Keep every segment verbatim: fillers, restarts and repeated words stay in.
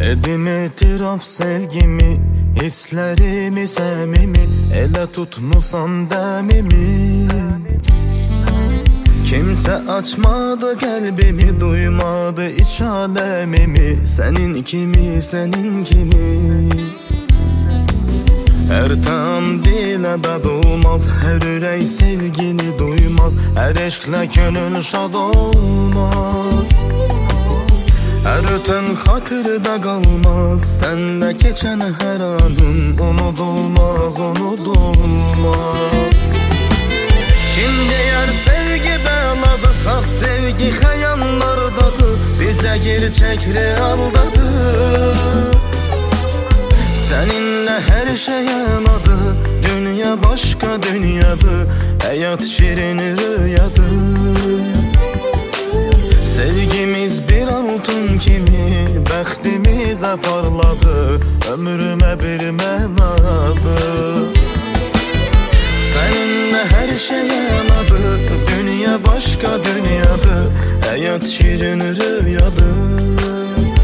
Edim etiraf sevgimi, hislerimi semimi, ele tutmusan demimi. Kimse açmadı kalbimi, duymadı iç alemimi. Senin kimi, senin kimi. Her tam dile dad olmaz, her ürək sevgini duymaz. Her eşkle gönül şad olmaz. Her öten hatırda kalmaz, senle geçen her anın unutulmaz, unutulmaz. Kim deyər sevgi bəladı, saf sevgi xəyallardadır. Bizə gerçək realdadır. Seninle her şey yanadı, dünya başka dünyadır. Hayat şirin rüyadır. Sevgimiz bir altın kimi, bəxtimizə parladı. Ömrümə bir mənadı. Seninle her şey yanadı, dünya başka dünyadır. Hayat şirin rüyadır.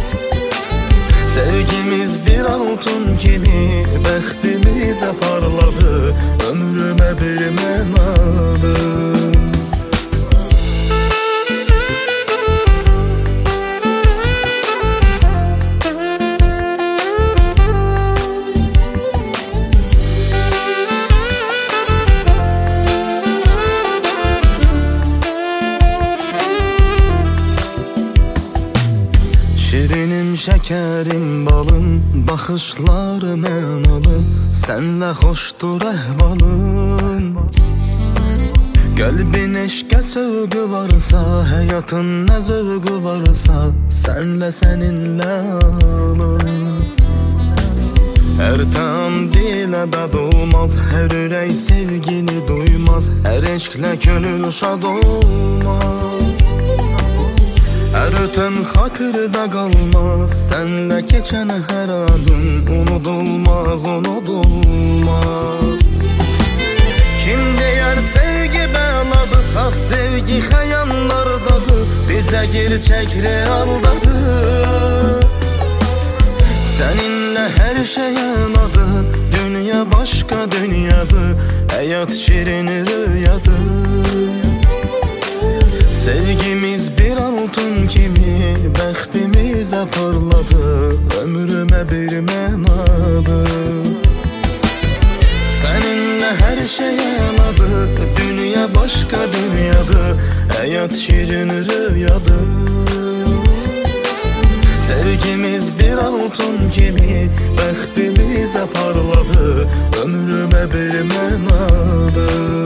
Sevgimiz bir altın kimi, bəxtimizə parladı. Ömrümə bir mənadı. Şirinim, şekerim, balım, baxışları mənalı. Senle hoşdur əhvalım. Qəlbin eşqə sövqü varsa, həyatın nə zövqü varsa, senle seninle alım. Her tam dilə dad olmaz, her ürək sevgini duymaz. Her eşklə gönül şad olmaz. Her öten hatırda kalmaz, senle geçen her anın unutulmaz, unutulmaz. Kim deyər sevgi bəladı, saf sevgi xəyallardadır. Bizə gerçək realdadır. Seninle her şey yanadı, dünya başka dünyadır. Hayat şirin rüyadır. Sevgimiz bir altın kimi, bəxtimizə parladı. Ömrümə bir mənadı. Seninle her şey yanadı, dünya başka dünyadır. Hayat şirin rüyadır. Sevgimiz bir altın kimi, bəxtimizə parladı. Ömrümə bir mənadı.